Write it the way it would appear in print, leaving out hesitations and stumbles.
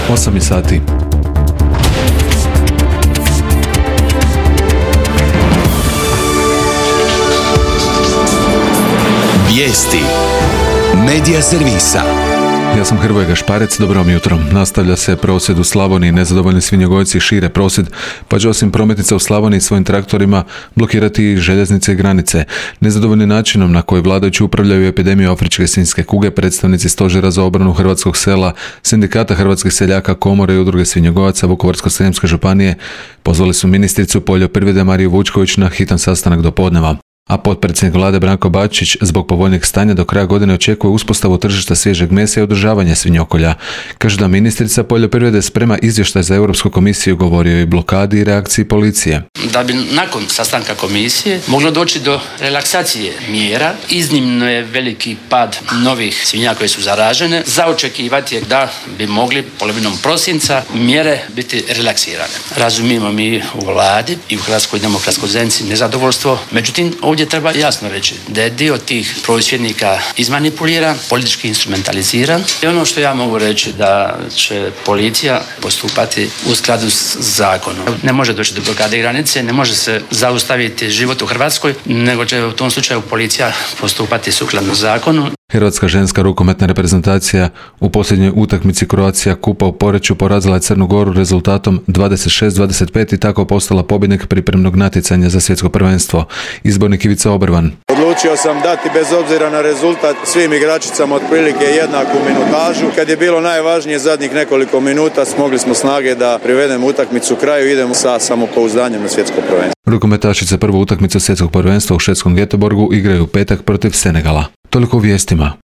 8 sati. Vijesti Medija servisa. Ja sam Hrvoje Gašparec, dobro vam jutro. Nastavlja se prosvjed u Slavoniji, nezadovoljni svinjogojci šire prosvjed, pa će osim prometnica u Slavoniji svojim traktorima blokirati i željeznice i granice. Nezadovoljni načinom na koji vladajući upravljaju epidemiju afričke svinjske kuge, predstavnici Stožera za obranu hrvatskog sela, Sindikata hrvatskih seljaka, Komore i udruge svinjogojaca Vukovarsko-srijemske županije pozvali su ministricu poljoprivrede Mariju Vučković na hitan sastanak do podneva. A potpredsjednik vlade Branko Bačić zbog povoljnijeg stanja do kraja godine očekuje uspostavu tržišta svježeg mesa i održavanje svinjokolja. Kaže da ministrica poljoprivrede sprema izvještaj za Europsku komisiju, govorio i blokadi i reakciji policije. Da bi nakon sastanka komisije moglo doći do relaksacije mjera, iznimno je veliki pad novih svinja koje su zaražene. Za očekivati je da bi mogli polovinom prosinca mjere biti relaksirane. Razumijemo mi u vladi i u Hrvatskoj demokratskoj zajednici nezadovoljstvo, međutim ovdje treba jasno reći da je dio tih prosvjednika izmanipuliran, politički instrumentaliziran. I ono što ja mogu reći da će policija postupati u skladu s zakonom. Ne može doći do blokade granice, ne može se zaustaviti život u Hrvatskoj, nego će u tom slučaju policija postupati sukladno zakonu. Hrvatska ženska rukometna reprezentacija u posljednjoj utakmici Croatia Kupa u Poreču porazila je Crnu Goru rezultatom 26-25 i tako postala pobjednik pripremnog natjecanja za svjetsko prvenstvo. Izbornik Ivica Obrvan. Odlučio sam dati bez obzira na rezultat svim igračicama otprilike jednaku minutažu. Kad je bilo najvažnije zadnjih nekoliko minuta, smogli smo snage da privedemo utakmicu kraju i idemo sa samopouzdanjem na svjetsko prvenstvo. Rukometašice prvu utakmicu svjetskog prvenstva u švedskom Göteborgu igraju u petak protiv Senegala. Toliko u vijestima.